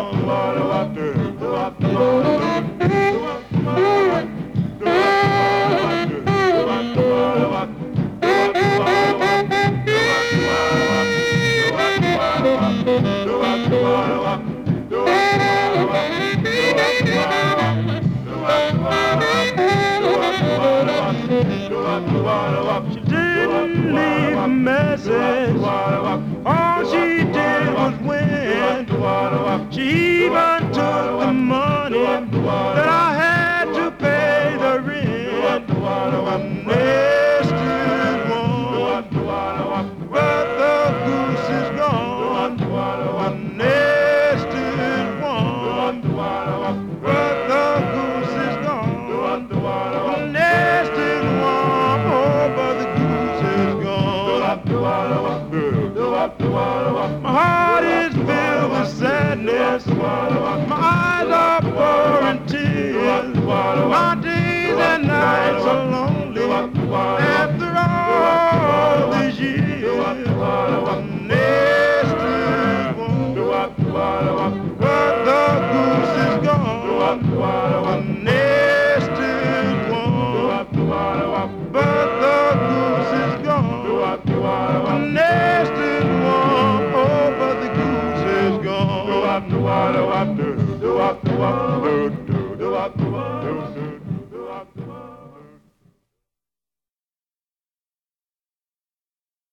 She didn't leave a message. All she did was win. She even took the money that I had to pay the rent. A nested one, but the goose is gone. A nested one, but the goose is gone. A nested one, oh, but the goose is gone. My heart is filled with sadness. My eyes are pouring tears. My days and nights are lonely. After all these years, a nested one, but the goose is gone. A nested one, but the goose is gone. A nested one, oh, but the goose is gone.